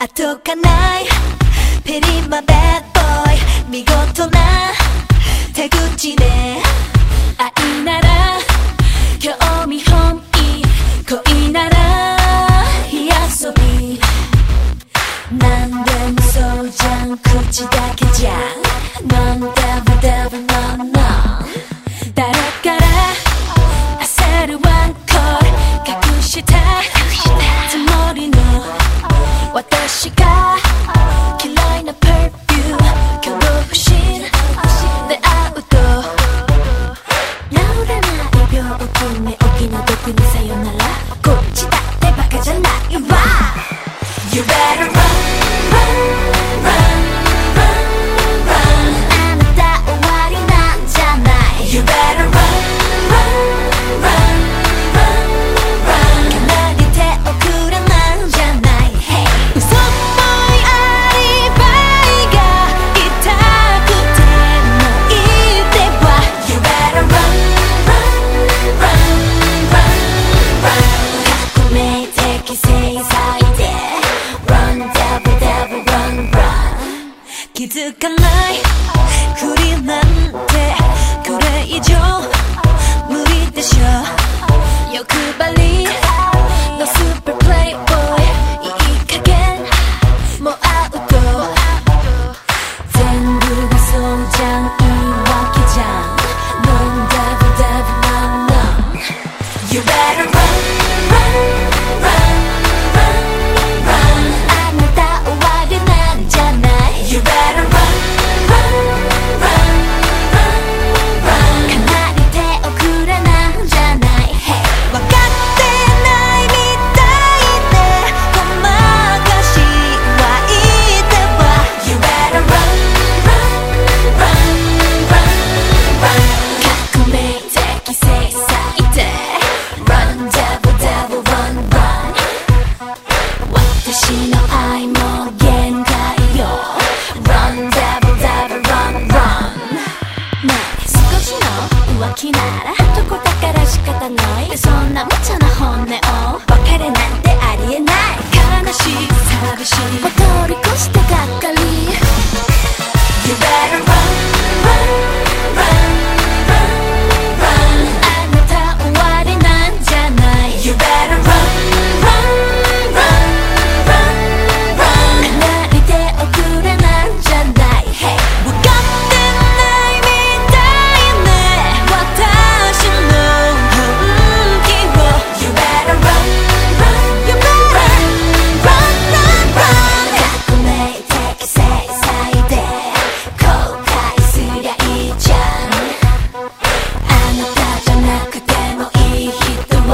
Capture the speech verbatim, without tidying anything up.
後がないペリマベッドボーイ、見事な手口で愛なら興味本意、恋なら火遊び、なんでもそうじゃん、口だけじゃん、Non devil devil no no、 誰から焦るワンコール隠したつもりの私が嫌いなパーフューム、恐怖心で会うと治らない病気に起きの毒にさよなら、こっちだってバカじゃないわ。 You better run run run run run、 あなた終わりなんじゃない。 You better run run run run run、 かなり手遅れなんじゃない。 Hey、 嘘っぽいアリバイが痛くてもいいってば。 You better run run run run run、 革命的制裁で Run devil devil run run、 気づかないふりなんてこれ以上無理でしょ。欲張りのスーパープレイボーイ、いい加減もうアウト、全部がそうじゃん、言い訳じゃん、 Non devil devil no no、 You better run run run run、 あなた終わりなんじゃない。 You better run run run run run、 かなり手遅れなんじゃない。 Hey、 分かってないみたいでごまかしはいいってば。 You better run run run run run、 革命的制裁で Run devil devil run run、 私の愛も限界よ。 Run devil devil run run、 ねえ少しの浮気なら男だから仕方ない、そんな無茶な